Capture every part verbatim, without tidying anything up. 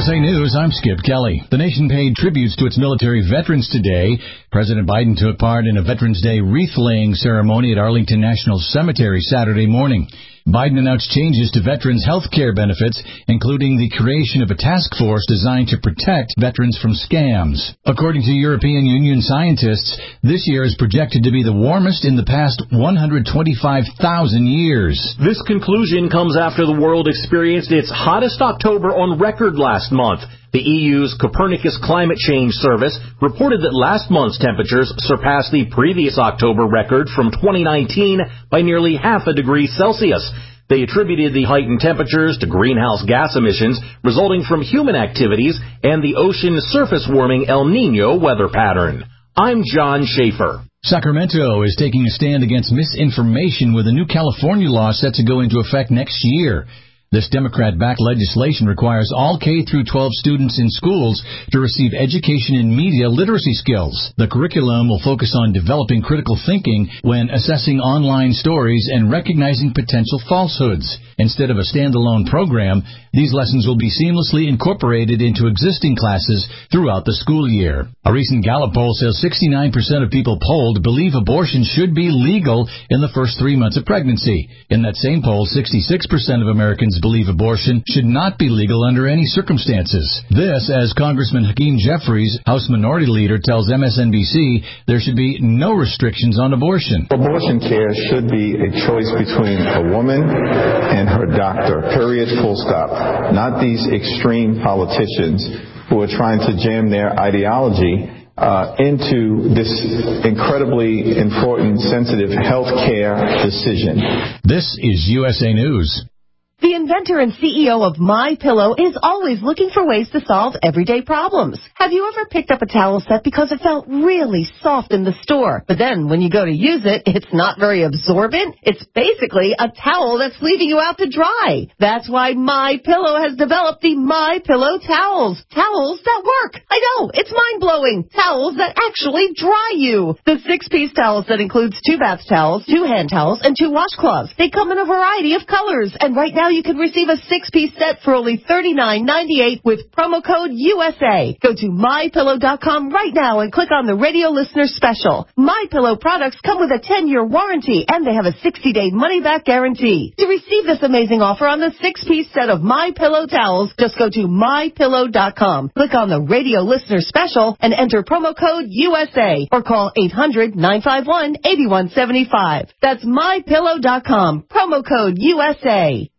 S A News, I'm Skip Kelly. The nation paid tributes to its military veterans today. President Biden took part in a Veterans Day wreath-laying ceremony at Arlington National Cemetery Saturday morning. Biden announced changes to veterans' health care benefits, including the creation of a task force designed to protect veterans from scams. According to European Union scientists, this year is projected to be the warmest in the past one hundred twenty-five thousand years. This conclusion comes after the world experienced its hottest October on record last month. The E U's Copernicus Climate Change Service reported that last month's temperatures surpassed the previous October record from twenty nineteen by nearly half a degree Celsius. They attributed the heightened temperatures to greenhouse gas emissions resulting from human activities and the ocean surface warming El Niño weather pattern. I'm John Schaefer. Sacramento is taking a stand against misinformation with a new California law set to go into effect next year. This Democrat-backed legislation requires all K through twelve students in schools to receive education in media literacy skills. The curriculum will focus on developing critical thinking when assessing online stories and recognizing potential falsehoods. Instead of a standalone program, these lessons will be seamlessly incorporated into existing classes throughout the school year. A recent Gallup poll says sixty-nine percent of people polled believe abortion should be legal in the first three months of pregnancy. In that same poll, sixty-six percent of Americans believe abortion should not be legal under any circumstances. This, as Congressman Hakeem Jeffries, House Minority Leader, tells M S N B C there should be no restrictions on abortion. Abortion care should be a choice between a woman and her doctor, period, full stop. Not these extreme politicians who are trying to jam their ideology uh, into this incredibly important, sensitive health care decision. This is U S A News. The inventor and C E O of MyPillow is always looking for ways to solve everyday problems. Have you ever picked up a towel set because it felt really soft in the store, but then when you go to use it, it's not very absorbent? It's basically a towel that's leaving you out to dry. That's why MyPillow has developed the MyPillow towels. Towels that work. I know, it's mind-blowing. Towels that actually dry you. The six-piece towel set includes two bath towels, two hand towels, and two washcloths. They come in a variety of colors, and right now you can receive a six-piece set for only thirty-nine ninety-eight with promo code U S A. Go to my pillow dot com right now and click on the radio listener special. MyPillow products come with a ten-year warranty, and they have a sixty-day money-back guarantee. To receive this amazing offer on the six-piece set of MyPillow towels, just go to my pillow dot com, click on the radio listener special, and enter promo code U S A, or call eight hundred nine five one eight one seven five. That's my pillow dot com, promo code U S A.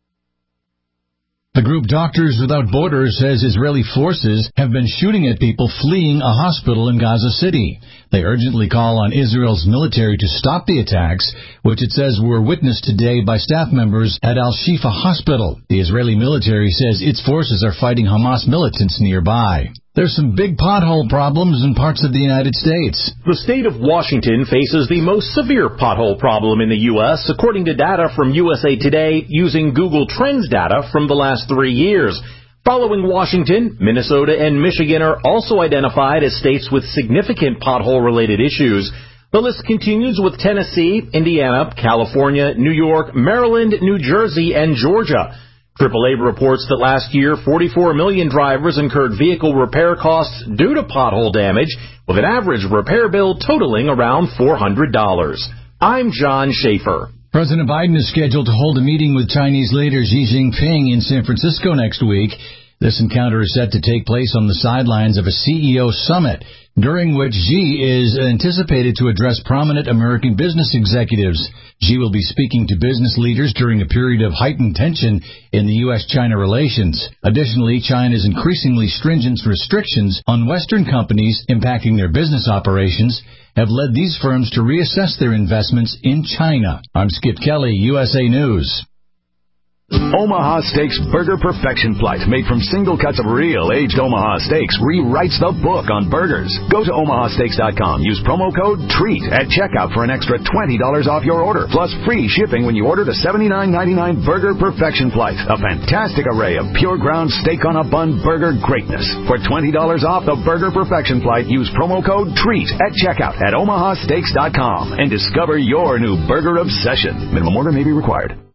The group Doctors Without Borders says Israeli forces have been shooting at people fleeing a hospital in Gaza City. They urgently call on Israel's military to stop the attacks, which it says were witnessed today by staff members at Al-Shifa Hospital. The Israeli military says its forces are fighting Hamas militants nearby. There's some big pothole problems in parts of the United States. The state of Washington faces the most severe pothole problem in the U S, according to data from U S A Today using Google Trends data from the last three years. Following Washington, Minnesota and Michigan are also identified as states with significant pothole-related issues. The list continues with Tennessee, Indiana, California, New York, Maryland, New Jersey, and Georgia. triple A reports that last year, forty-four million drivers incurred vehicle repair costs due to pothole damage, with an average repair bill totaling around four hundred dollars. I'm John Schaefer. President Biden is scheduled to hold a meeting with Chinese leader Xi Jinping in San Francisco next week. This encounter is set to take place on the sidelines of a C E O summit, during which Xi is anticipated to address prominent American business executives. Xi will be speaking to business leaders during a period of heightened tension in the U S China relations. Additionally, China's increasingly stringent restrictions on Western companies impacting their business operations have led these firms to reassess their investments in China. I'm Skip Kelly, U S A News. Omaha Steaks Burger Perfection Flight, made from single cuts of real aged Omaha steaks, rewrites the book on burgers. Go to omaha steaks dot com. Use promo code TREAT at checkout for an extra twenty dollars off your order, plus free shipping when you order the seventy-nine ninety-nine Burger Perfection Flight, a fantastic array of pure ground steak on a bun burger greatness. For twenty dollars off the Burger Perfection Flight, use promo code TREAT at checkout at omaha steaks dot com and discover your new burger obsession. Minimum order may be required.